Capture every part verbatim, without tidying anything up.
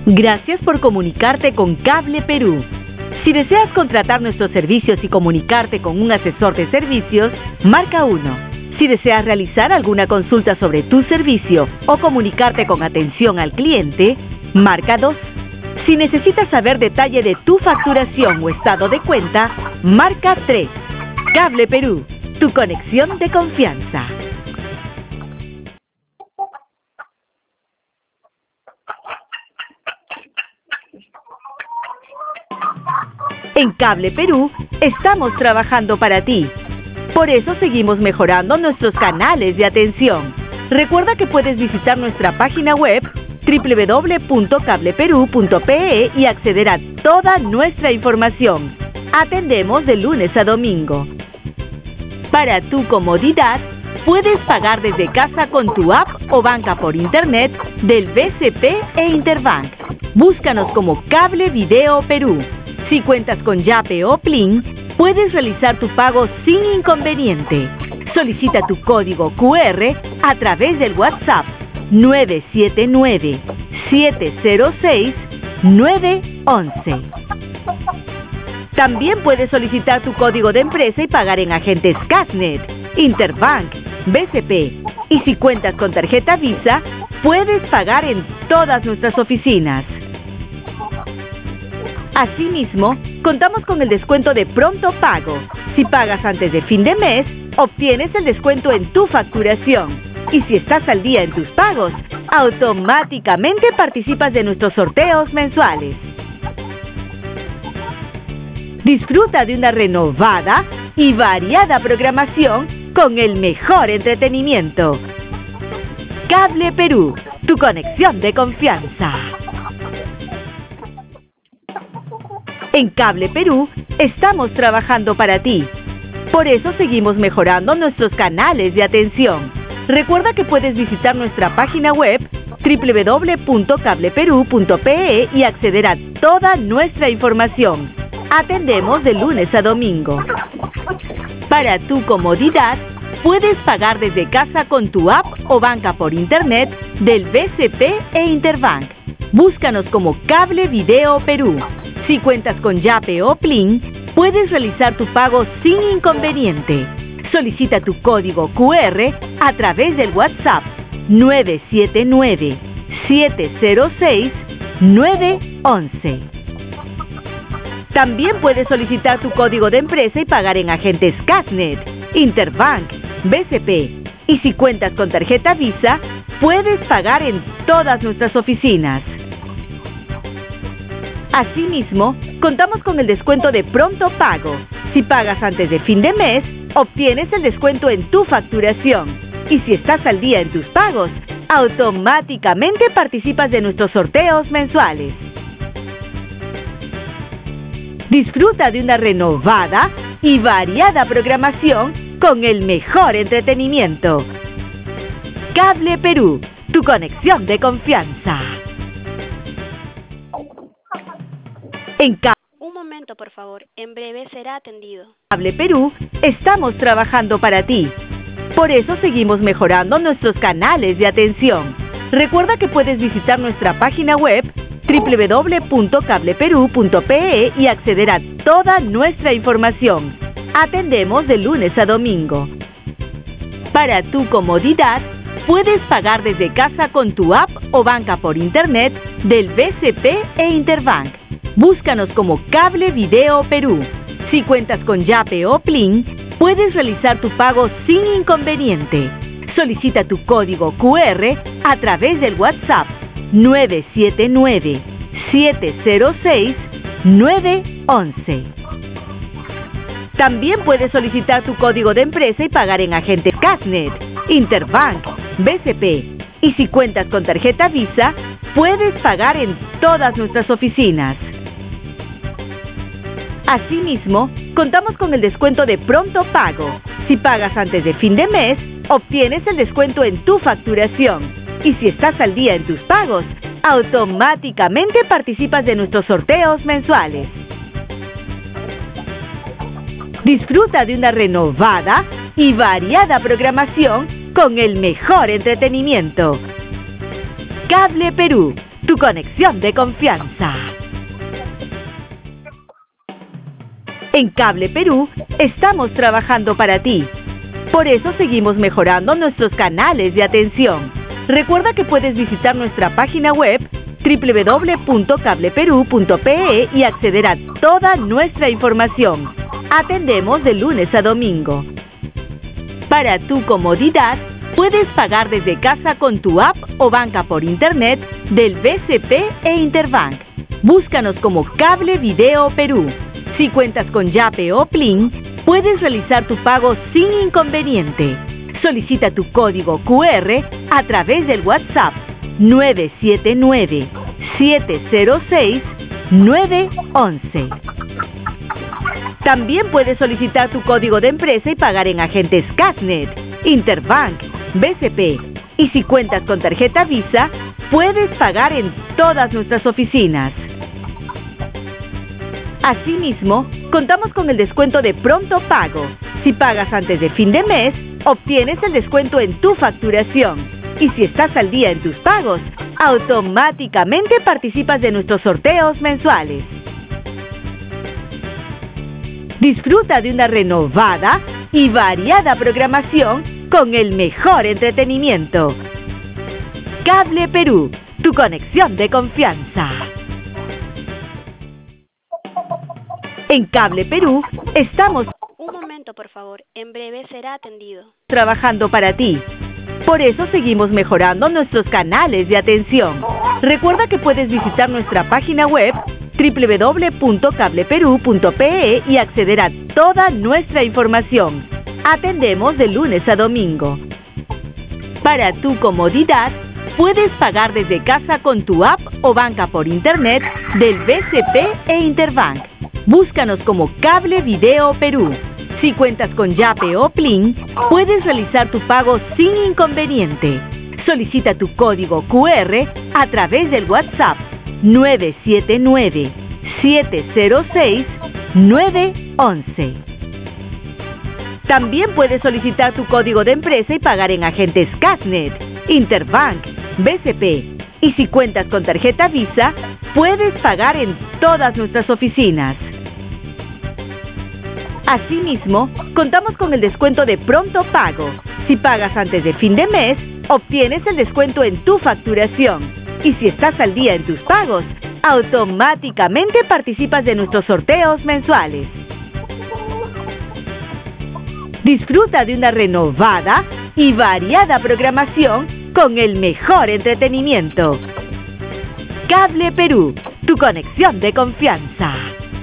Gracias por comunicarte con Cable Perú. Si deseas contratar nuestros servicios y comunicarte con un asesor de servicios, marca uno. Si deseas realizar alguna consulta sobre tu servicio o comunicarte con atención al cliente, marca dos. Si necesitas saber detalle de tu facturación o estado de cuenta, marca tres. Cable Perú, tu conexión de confianza. En Cable Perú, estamos trabajando para ti. Por eso seguimos mejorando nuestros canales de atención. Recuerda que puedes visitar nuestra página web doble u doble u doble u punto cable perú punto pe e y acceder a toda nuestra información. Atendemos de lunes a domingo. Para tu comodidad, puedes pagar desde casa con tu app o banca por internet del B C P e Interbank. Búscanos como Cable Video Perú. Si cuentas con Yape o Plin, puedes realizar tu pago sin inconveniente. Solicita tu código cu erre a través del WhatsApp nueve siete nueve, siete cero seis, nueve once. También puedes solicitar tu código de empresa y pagar en agentes Casnet, Interbank, B C P. Y si cuentas con tarjeta Visa, puedes pagar en todas nuestras oficinas. Asimismo, contamos con el descuento de Pronto Pago. Si pagas antes de fin de mes, obtienes el descuento en tu facturación. Y si estás al día en tus pagos, automáticamente participas de nuestros sorteos mensuales. Disfruta de una renovada y variada programación con el mejor entretenimiento. Cable Perú, tu conexión de confianza. En Cable Perú, estamos trabajando para ti. Por eso seguimos mejorando nuestros canales de atención. Recuerda que puedes visitar nuestra página web doble u doble u doble u punto cable perú punto pe e y acceder a toda nuestra información. Atendemos de lunes a domingo. Para tu comodidad, puedes pagar desde casa con tu app o banca por internet del B C P e Interbank. Búscanos como Cable Video Perú. Si cuentas con Yape o Plin, puedes realizar tu pago sin inconveniente. Solicita tu código cu erre a través del WhatsApp nueve siete nueve, siete cero seis, nueve once. También puedes solicitar tu código de empresa y pagar en agentes Casnet, Interbank, B C P. Y si cuentas con tarjeta Visa, puedes pagar en todas nuestras oficinas. Asimismo, contamos con el descuento de Pronto Pago. Si pagas antes de fin de mes, obtienes el descuento en tu facturación. Y si estás al día en tus pagos, automáticamente participas de nuestros sorteos mensuales. Disfruta de una renovada y variada programación con el mejor entretenimiento. Cable Perú, tu conexión de confianza. En Cable Un momento, por favor. En breve será atendido. Cable Perú, estamos trabajando para ti. Por eso seguimos mejorando nuestros canales de atención. Recuerda que puedes visitar nuestra página web doble u doble u doble u punto cable perú punto pe e y acceder a toda nuestra información. Atendemos de lunes a domingo. Para tu comodidad, puedes pagar desde casa con tu app o banca por internet del B C P e Interbank. Búscanos como Cable Video Perú. Si cuentas con Yape o Plin, puedes realizar tu pago sin inconveniente. Solicita tu código cu erre a través del WhatsApp nueve siete nueve, siete cero seis, nueve once. También puedes solicitar tu código de empresa y pagar en agentes Casnet, Interbank, B C P. Y si cuentas con tarjeta Visa, puedes pagar en todas nuestras oficinas. Asimismo, contamos con el descuento de Pronto Pago. Si pagas antes de fin de mes, obtienes el descuento en tu facturación. Y si estás al día en tus pagos, automáticamente participas de nuestros sorteos mensuales. Disfruta de una renovada y variada programación con el mejor entretenimiento. Cable Perú, tu conexión de confianza. En Cable Perú estamos trabajando para ti. Por eso seguimos mejorando nuestros canales de atención. Recuerda que puedes visitar nuestra página web doble u doble u doble u punto cable perú punto pe e y acceder a toda nuestra información. Atendemos de lunes a domingo. Para tu comodidad, puedes pagar desde casa con tu app o banca por internet del B C P e Interbank. Búscanos como Cable Video Perú. Si cuentas con Yape o Plin, puedes realizar tu pago sin inconveniente. Solicita tu código cu erre a través del WhatsApp nueve siete nueve, siete cero seis, nueve once. También puedes solicitar tu código de empresa y pagar en agentes Casnet, Interbank, B C P. Y si cuentas con tarjeta Visa, puedes pagar en todas nuestras oficinas. Asimismo, contamos con el descuento de Pronto Pago. Si pagas antes de fin de mes, obtienes el descuento en tu facturación. Y si estás al día en tus pagos, automáticamente participas de nuestros sorteos mensuales. Disfruta de una renovada y variada programación con el mejor entretenimiento. Cable Perú, tu conexión de confianza. En Cable Perú estamos Un momento, por favor. En breve será atendido. trabajando para ti. Por eso seguimos mejorando nuestros canales de atención. Recuerda que puedes visitar nuestra página web doble u doble u doble u punto cable perú punto pe e y acceder a toda nuestra información. Atendemos de lunes a domingo. Para tu comodidad, puedes pagar desde casa con tu app o banca por internet del B C P e Interbank. Búscanos como Cable Video Perú. Si cuentas con Yape o Plin, puedes realizar tu pago sin inconveniente. Solicita tu código cu erre a través del WhatsApp nueve siete nueve, siete cero seis, nueve once. También puedes solicitar tu código de empresa y pagar en agentes Casnet, Interbank, B C P. Y si cuentas con tarjeta Visa, puedes pagar en todas nuestras oficinas. Asimismo, contamos con el descuento de Pronto Pago. Si pagas antes de fin de mes, obtienes el descuento en tu facturación. Y si estás al día en tus pagos, automáticamente participas de nuestros sorteos mensuales. Disfruta de una renovada y variada programación con el mejor entretenimiento. Cable Perú, tu conexión de confianza.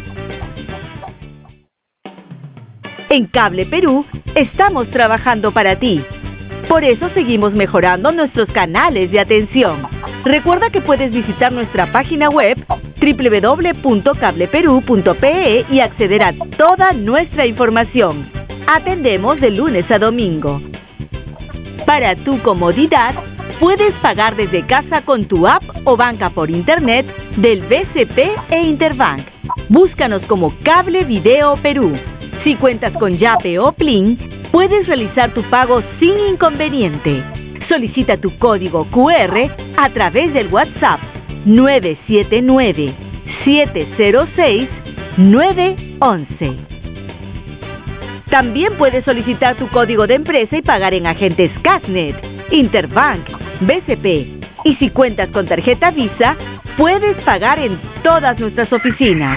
En Cable Perú estamos trabajando para ti. Por eso seguimos mejorando nuestros canales de atención. Recuerda que puedes visitar nuestra página web doble u doble u doble u punto cable perú punto pe e y acceder a toda nuestra información. Atendemos de lunes a domingo. Para tu comodidad, puedes pagar desde casa con tu app o banca por internet del B C P e Interbank. Búscanos como Cable Video Perú. Si cuentas con Yape o Plin, puedes realizar tu pago sin inconveniente. Solicita tu código cu erre a través del WhatsApp nueve siete nueve, siete cero seis, nueve once. También puedes solicitar tu código de empresa y pagar en agentes Casnet, Interbank, B C P. Y si cuentas con tarjeta Visa, puedes pagar en todas nuestras oficinas.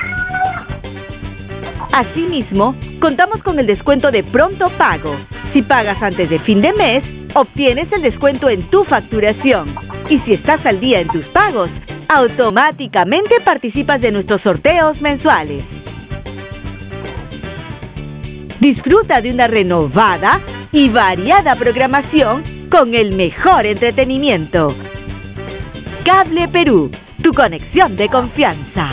Asimismo, contamos con el descuento de Pronto Pago. Si pagas antes de fin de mes, obtienes el descuento en tu facturación. Y si estás al día en tus pagos, automáticamente participas de nuestros sorteos mensuales. Disfruta de una renovada y variada programación con el mejor entretenimiento. Cable Perú, tu conexión de confianza.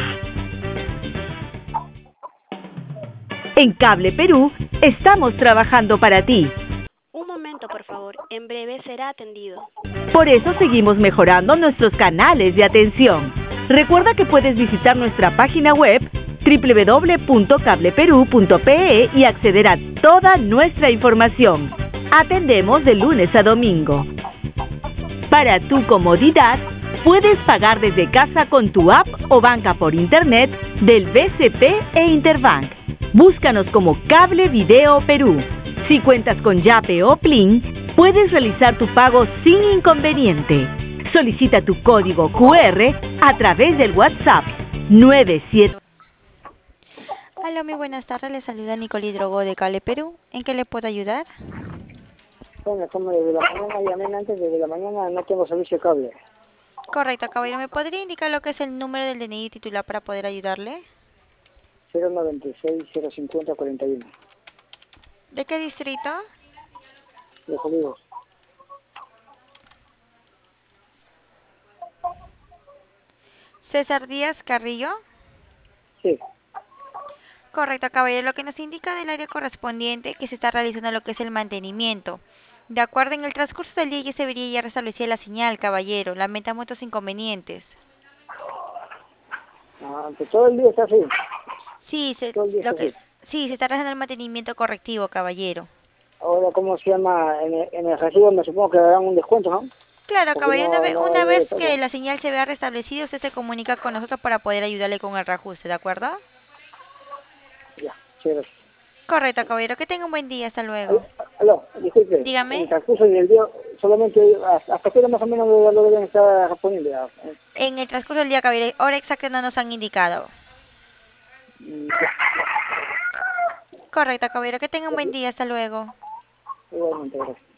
En Cable Perú estamos trabajando para ti. Un momento, por favor. En breve será atendido. Por eso seguimos mejorando nuestros canales de atención. Recuerda que puedes visitar nuestra página web doble u doble u doble u punto cable perú punto pe e y acceder a toda nuestra información. Atendemos de lunes a domingo. Para tu comodidad, Puedes pagar desde casa con tu app o banca por internet del B C P e Interbank. Búscanos como Cable Video Perú. Si cuentas con Yape o Plin, puedes realizar tu pago sin inconveniente. Solicita tu código Q R a través del WhatsApp nueve siete. Hola, muy buenas tardes. Le saluda Nicole Drogo de Cable Perú. ¿En qué le puedo ayudar? Bueno, como desde la mañana llamé antes, desde la mañana no tengo servicio de cable. Correcto, caballero. ¿Me podría indicar lo que es el número del D N I titular para poder ayudarle? cero noventa y seis, cero cincuenta, cuarenta y uno. ¿De qué distrito? De Olivos. César Díaz Carrillo. Sí. Correcto, caballero. Lo que nos indica del área correspondiente que se está realizando lo que es el mantenimiento. De acuerdo, en el transcurso del día ya se vería ya restablecida la señal, caballero. Lamentamos estos inconvenientes. Ah, pues todo el día está así. Sí, se, Todo el día lo está que, así. sí, se está realizando el mantenimiento correctivo, caballero. Ahora, ¿cómo se llama? En el, en el recibo me supongo que darán un descuento, ¿no? Claro, Porque caballero, una no, vez, no una hay de vez todo. que la señal se vea restablecida, usted se comunica con nosotros para poder ayudarle con el reajuste, ¿de acuerdo? Ya, chévere. Correcto, caballero. Que tenga un buen día. Hasta Aló, luego. aló, disculpe, en Dígame. el transcurso del día, solamente hasta hasta qué hora más o menos lo, lo deben estar disponible. Ah, eh, En el transcurso del día, caballero, hora exacta no nos han indicado. mm, ya, Correcto, caballero. Que tenga un buen ya, día. Hasta luego. igualmente, gracias.